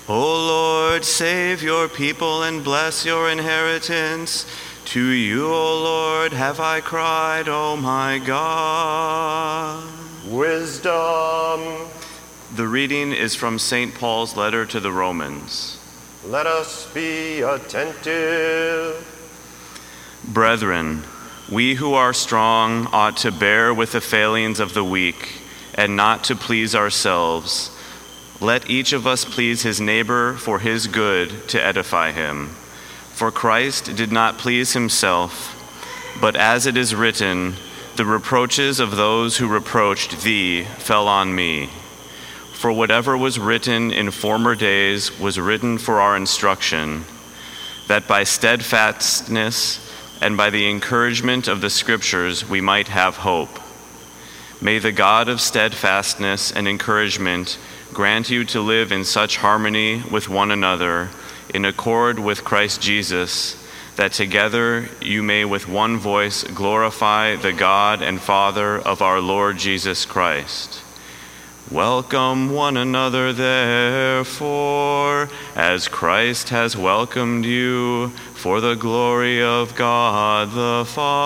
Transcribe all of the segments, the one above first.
O Lord, save your people and bless your inheritance. To you, O Lord, have I cried, O my God. Wisdom. The reading is from St. Paul's letter to the Romans. Let us be attentive. Brethren, we who are strong ought to bear with the failings of the weak and not to please ourselves. Let each of us please his neighbor for his good to edify him. For Christ did not please himself, but as it is written, the reproaches of those who reproached thee fell on me. For whatever was written in former days was written for our instruction, that by steadfastness and by the encouragement of the Scriptures we might have hope. May the God of steadfastness and encouragement grant you to live in such harmony with one another, in accord with Christ Jesus, that together you may with one voice glorify the God and Father of our Lord Jesus Christ. Welcome one another, therefore, as Christ has welcomed you, for the glory of God the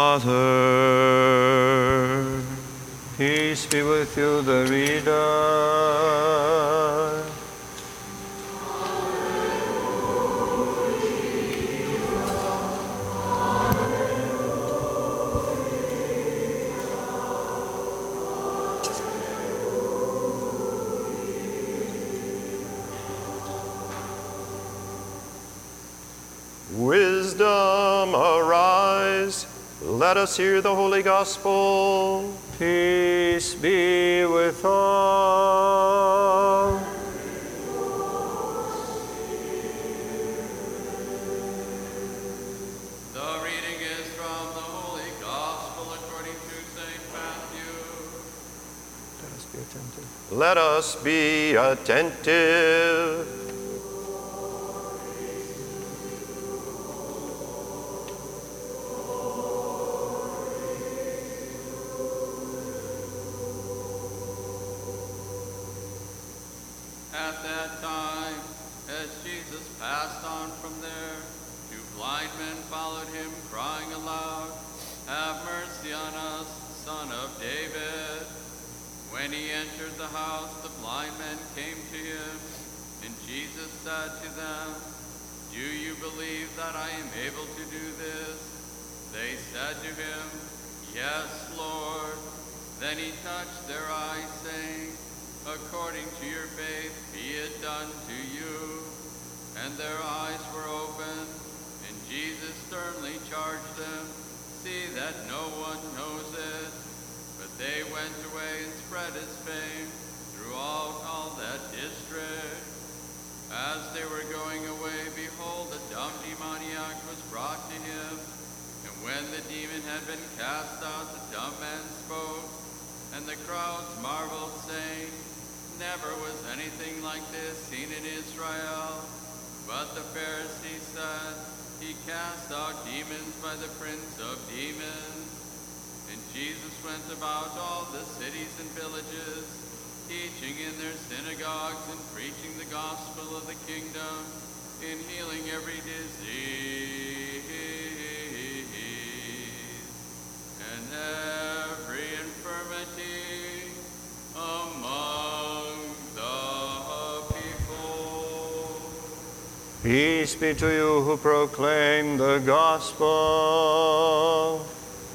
Father. Peace be with you, the reader. Wisdom, arise. Let us hear the Holy Gospel. Peace be with all. The reading is from the Holy Gospel according to St. Matthew. Let us be attentive. Let us be attentive. At that time, as Jesus passed on from there, two blind men followed him, crying aloud, "Have mercy on us, Son of David." When he entered the house, the blind men came to him, and Jesus said to them, "Do you believe that I am able to do this?" They said to him, "Yes, Lord." Then he touched their eyes, saying, "According to your faith, be it done to you." And their eyes were opened, and Jesus sternly charged them, "See that no one knows it." But they went away and spread his fame throughout all that district. As they were going away, behold, a dumb demoniac was brought to him. And when the demon had been cast out, the dumb man spoke, and the crowds marveled, saying, "Never was anything like this seen in Israel." But the Pharisees said, "He cast out demons by the prince of demons." And Jesus went about all the cities and villages, teaching in their synagogues and preaching the gospel of the kingdom, and healing every disease and every infirmity among the people. Peace be to you who proclaim the gospel.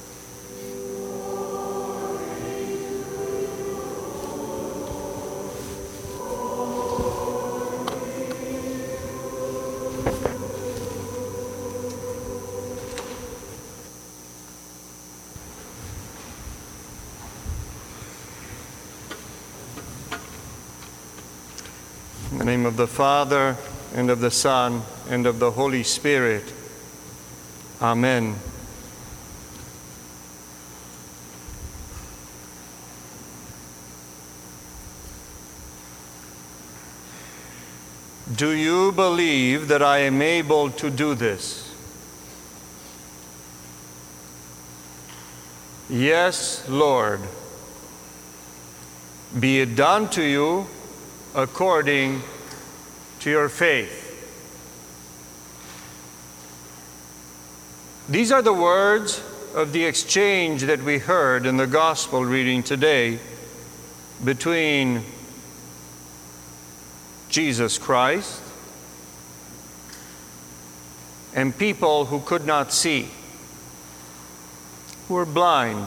In the name of the Father, and of the Son, and of the Holy Spirit. Amen. Do you believe that I am able to do this? Yes, Lord. Be it done to you according to your faith. These are the words of the exchange that we heard in the gospel reading today between Jesus Christ and people who could not see, who were blind.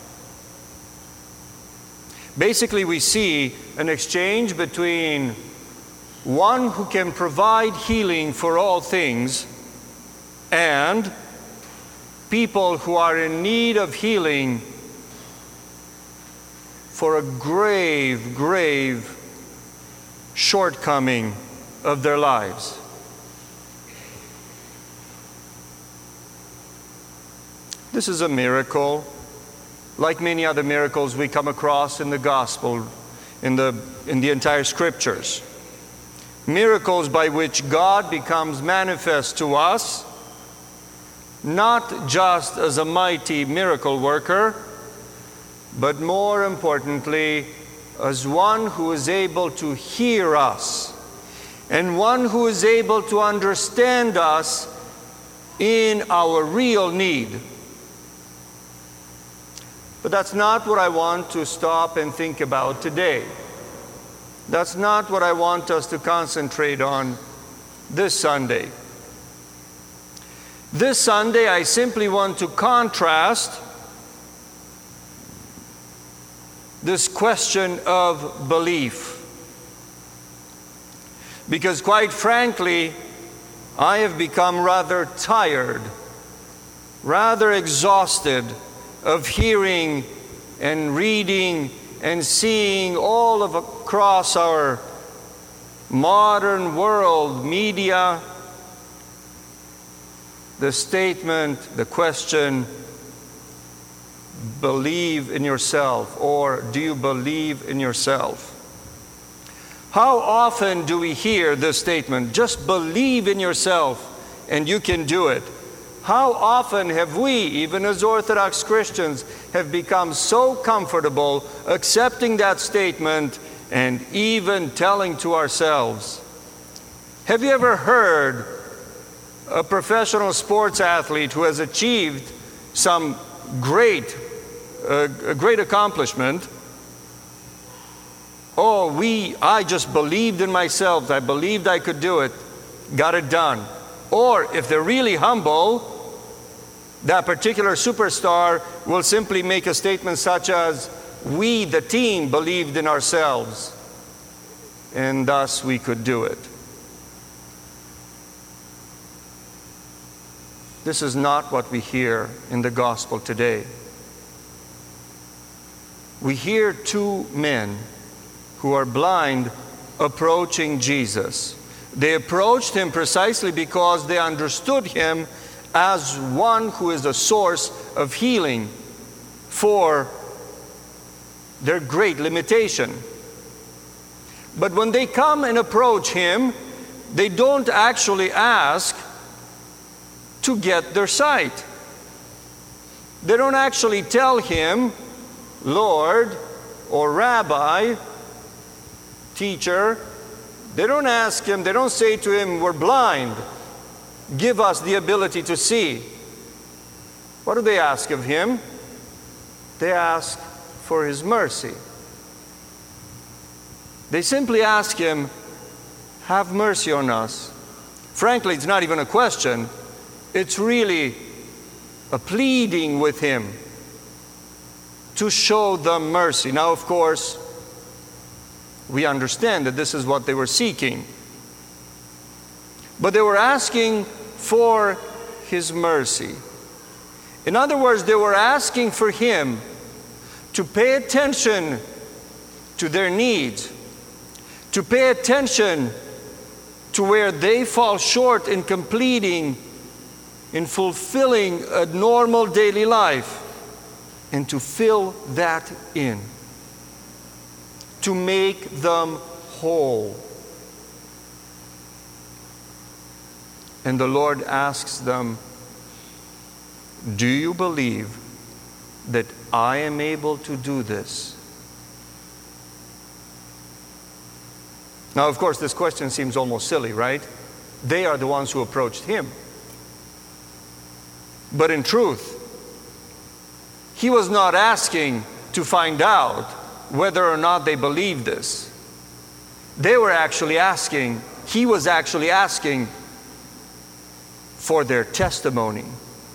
Basically, we see an exchange between one who can provide healing for all things and people who are in need of healing for a grave, grave shortcoming of their lives. This is a miracle, like many other miracles we come across in the gospel, in the entire scriptures. Miracles by which God becomes manifest to us, not just as a mighty miracle worker, but more importantly, as one who is able to hear us and one who is able to understand us in our real need. But that's not what I want to stop and think about today. That's not what I want us to concentrate on this Sunday. This Sunday, I simply want to contrast this question of belief. Because quite frankly, I have become rather tired, rather exhausted of hearing and reading and seeing all across our modern world media the statement, the question, believe in yourself, or do you believe in yourself? How often do we hear this statement, just believe in yourself and you can do it? How often have we, even as Orthodox Christians, have become so comfortable accepting that statement and even telling to ourselves? Have you ever heard a professional sports athlete who has achieved some great accomplishment? I just believed in myself. I believed I could do it. Got it done. Or if they're really humble, that particular superstar will simply make a statement such as, we, the team, believed in ourselves, and thus we could do it. This is not what we hear in the gospel today. We hear two men who are blind approaching Jesus. They approached him precisely because they understood him as one who is a source of healing for their great limitation. But when they come and approach him, they don't actually ask to get their sight. They don't actually tell him, Lord or Rabbi, teacher. They don't ask him, they don't say to him, we're blind, give us the ability to see. What do they ask of him? They ask for his mercy. They simply ask him, have mercy on us. Frankly, it's not even a question. It's really a pleading with him to show them mercy. Now, of course, we understand that this is what they were seeking. But they were asking for his mercy. In other words, they were asking for him to pay attention to their needs, to pay attention to where they fall short in completing, in fulfilling a normal daily life, and to fill that in, to make them whole. And the Lord asks them, do you believe that I am able to do this? Now, of course, this question seems almost silly, right? They are the ones who approached him. But in truth, he was not asking to find out whether or not they believed this. They were actually asking, he was actually asking for their testimony.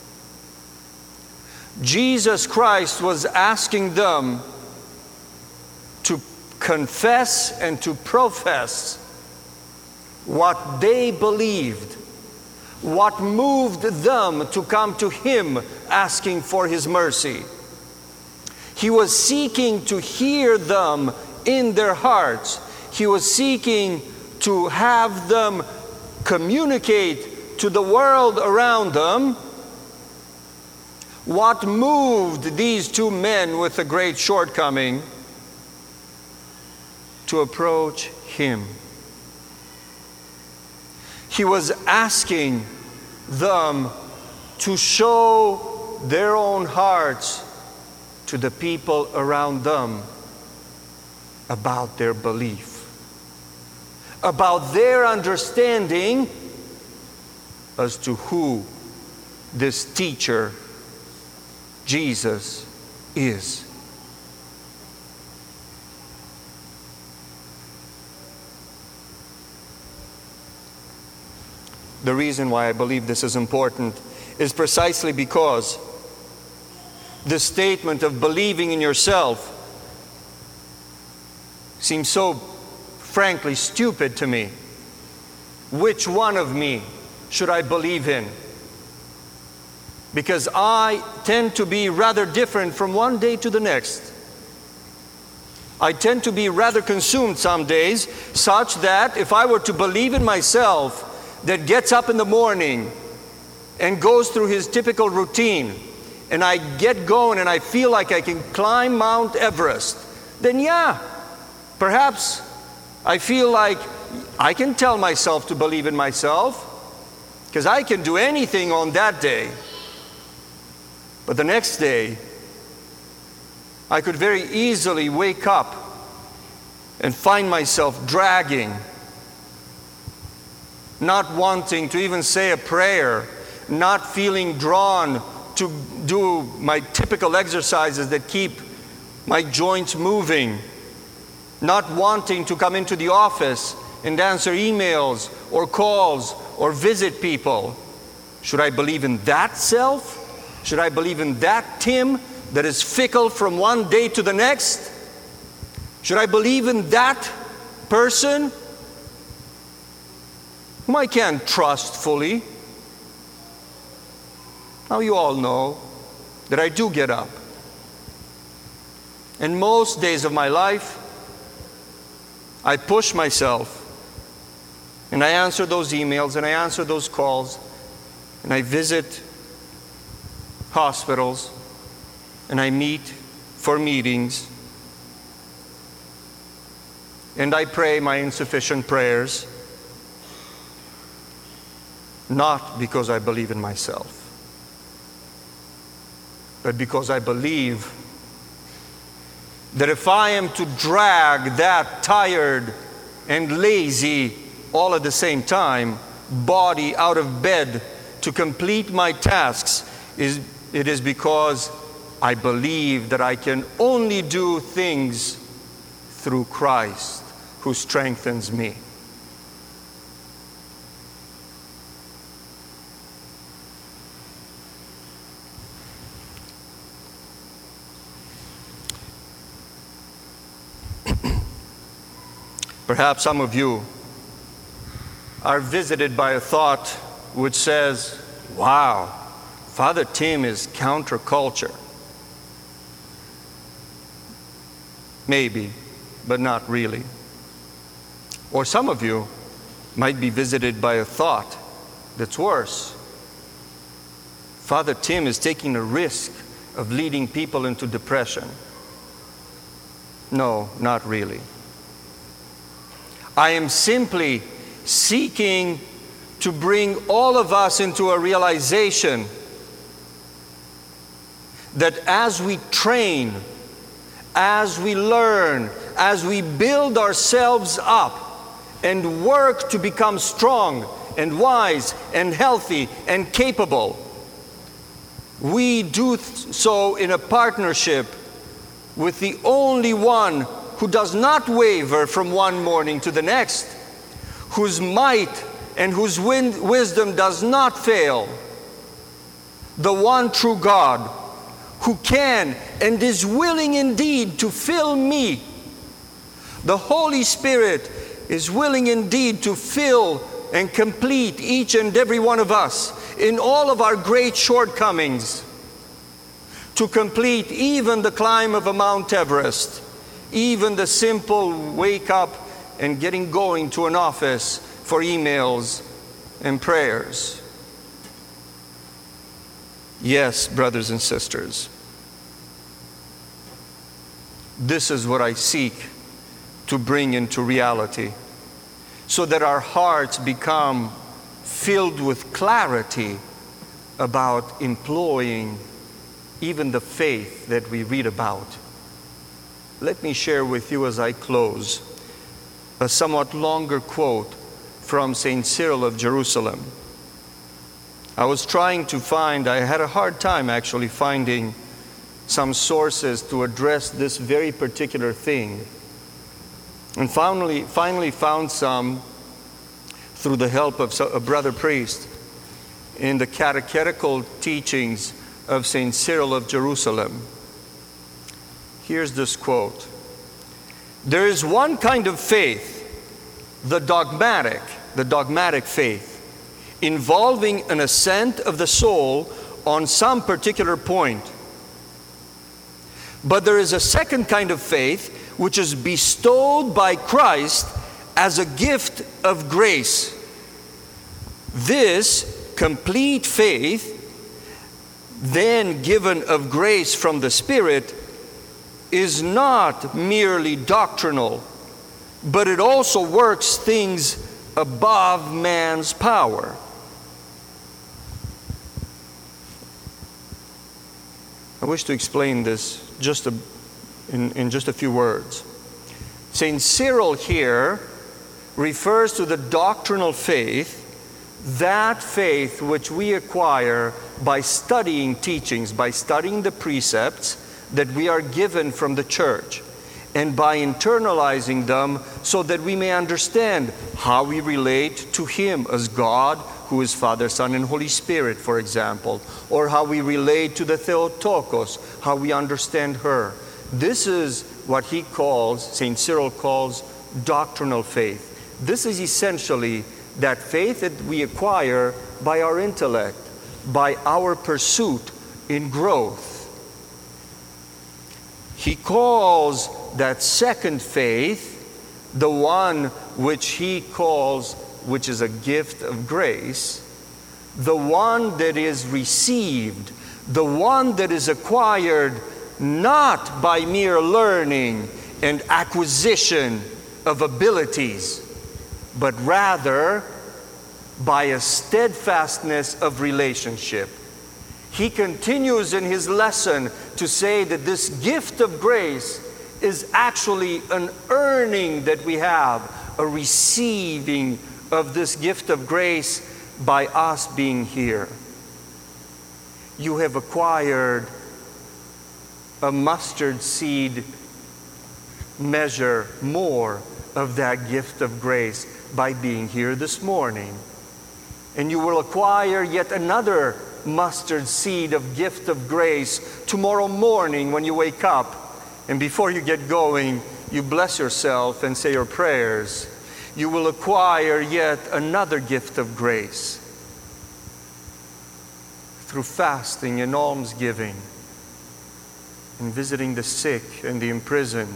Jesus Christ was asking them to confess and to profess what they believed, what moved them to come to him asking for his mercy. He was seeking to hear them in their hearts. He was seeking to have them communicate to the world around them what moved these two men with a great shortcoming to approach him. He was asking them to show their own hearts to the people around them about their belief, about their understanding as to who this teacher, Jesus, is. The reason why I believe this is important is precisely because the statement of believing in yourself seems so frankly stupid to me. Which one of me should I believe in? Because I tend to be rather different from one day to the next. I tend to be rather consumed some days, such that if I were to believe in myself, that gets up in the morning and goes through his typical routine, and I get going and I feel like I can climb Mount Everest, then yeah, perhaps I feel like I can tell myself to believe in myself, because I can do anything on that day. But the next day, I could very easily wake up and find myself dragging, not wanting to even say a prayer, not feeling drawn to do my typical exercises that keep my joints moving, not wanting to come into the office and answer emails or calls or visit people. Should I believe in that self? Should I believe in that Tim that is fickle from one day to the next? Should I believe in that person whom I can't trust fully? Now you all know that I do get up. And most days of my life, I push myself and I answer those emails and I answer those calls and I visit hospitals and I meet for meetings and I pray my insufficient prayers, not because I believe in myself, but because I believe that if I am to drag that tired and lazy, all at the same time, body out of bed to complete my tasks, it is because I believe that I can only do things through Christ who strengthens me. Perhaps some of you are visited by a thought which says, wow, Father Tim is counterculture. Maybe, but not really. Or some of you might be visited by a thought that's worse. Father Tim is taking a risk of leading people into depression. No, not really. I am simply seeking to bring all of us into a realization that as we train, as we learn, as we build ourselves up, and work to become strong and wise and healthy and capable. We do so in a partnership with the only one who does not waver from one morning to the next, whose might and whose wisdom does not fail, the one true God, who can and is willing indeed to fill me. The Holy Spirit is willing indeed to fill and complete each and every one of us in all of our great shortcomings, to complete even the climb of a Mount Everest, even the simple wake up and getting going to an office for emails and prayers. Yes, brothers and sisters, this is what I seek to bring into reality, so that our hearts become filled with clarity about employing even the faith that we read about. Let me share with you as I close a somewhat longer quote from St. Cyril of Jerusalem. I had a hard time actually finding some sources to address this very particular thing. And finally found some through the help of a brother priest in the catechetical teachings of St. Cyril of Jerusalem. Here's this quote. There is one kind of faith, the dogmatic faith, involving an assent of the soul on some particular point. But there is a second kind of faith which is bestowed by Christ as a gift of grace. This complete faith, then given of grace from the Spirit, is not merely doctrinal, but it also works things above man's power. I wish to explain this in just a few words. St. Cyril here refers to the doctrinal faith, that faith which we acquire by studying teachings, by studying the precepts that we are given from the church, and by internalizing them so that we may understand how we relate to Him as God, who is Father, Son, and Holy Spirit, for example, or how we relate to the Theotokos, how we understand her. This is what St. Cyril calls doctrinal faith. This is essentially that faith that we acquire by our intellect, by our pursuit in growth. He calls that second faith, the one which he calls, which is a gift of grace, the one that is received, the one that is acquired not by mere learning and acquisition of abilities, but rather by a steadfastness of relationship. He continues in his lesson to say that this gift of grace is actually an earning that we have, a receiving of this gift of grace by us being here. You have acquired a mustard seed measure more of that gift of grace by being here this morning. And you will acquire yet another mustard seed of gift of grace tomorrow morning when you wake up. And before you get going, you bless yourself and say your prayers. You will acquire yet another gift of grace through fasting and almsgiving and visiting the sick and the imprisoned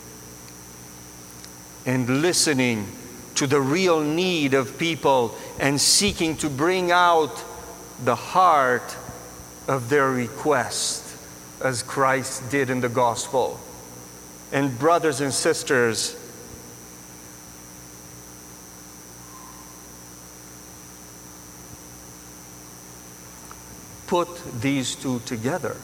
and listening to the real need of people and seeking to bring out the heart of their request as Christ did in the gospel. And brothers and sisters, put these two together.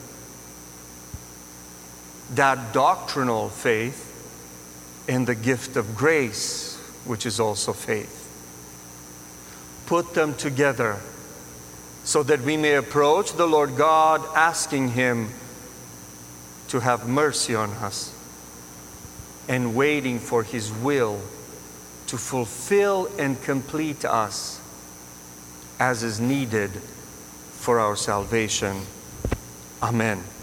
That doctrinal faith and the gift of grace which is also faith. Put them together so that we may approach the Lord God asking Him to have mercy on us and waiting for His will to fulfill and complete us as is needed for our salvation. Amen.